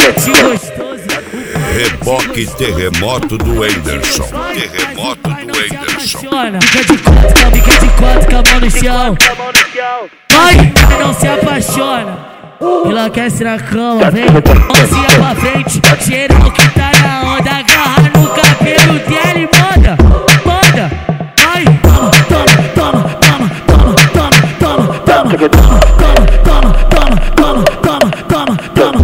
Pacote gostoso. Reboque terremoto do Anderson. Terremoto do Anderson. Fica de quatro com a mão no chão. Vai, não se apaixona. Enlouquece na cama, vem, mãozinha pra frente. Cheirão que tá na onda, agarra no cabelo dela e manda. Vai, toma, toma, toma, toma, toma, toma, toma, toma, toma, toma, toma, toma, toma, toma,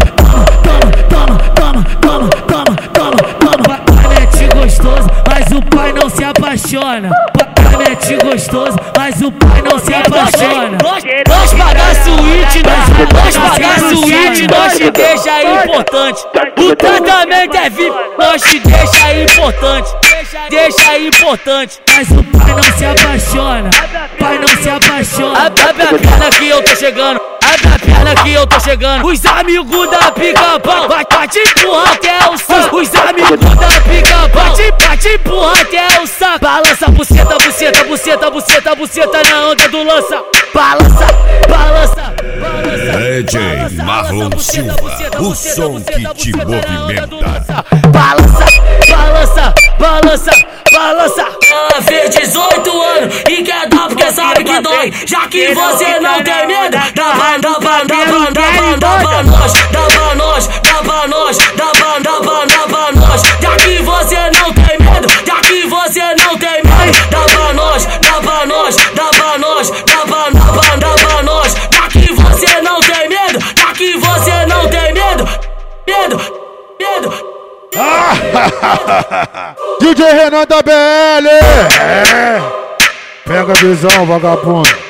toma, toma, toma, toma. Mete gostoso, mas o pai não se apaixona. Mete gostoso, mas o pai não se apaixona. Nós pagar suíte, nós pagar suíte, nós te deixa importante. O tratamento é VIP, nós te deixa importante. Deixa importante. Mas o pai não se apaixona. Pai não se apaixona. Abre a perna que eu tô chegando. Abre a perna que eu tô chegando. Os amigos da pica-pau vai te empurrar até o saco. Os amigos da pica-pau vai te empurrar até o saco. Balança, buceta, buceta, buceta, buceta, buceta na onda do lança. Balança, balança, balança. DJ Marlon Silva, o som que te movimenta. Balança, balança, balança, balança. Ela fez 18 anos e quer dar porque sabe que dói. Já que você não tem medo, dá pra nós, dá pra nós, dá pra nós. Já que você não tem medo, já que você não tem medo, dá pra nós, dá pra nós, dá pra nós, dá pra nós. Já que você não tem medo, já que você não tem medo. DJ Renan da BL. Pega a visão, vagabundo.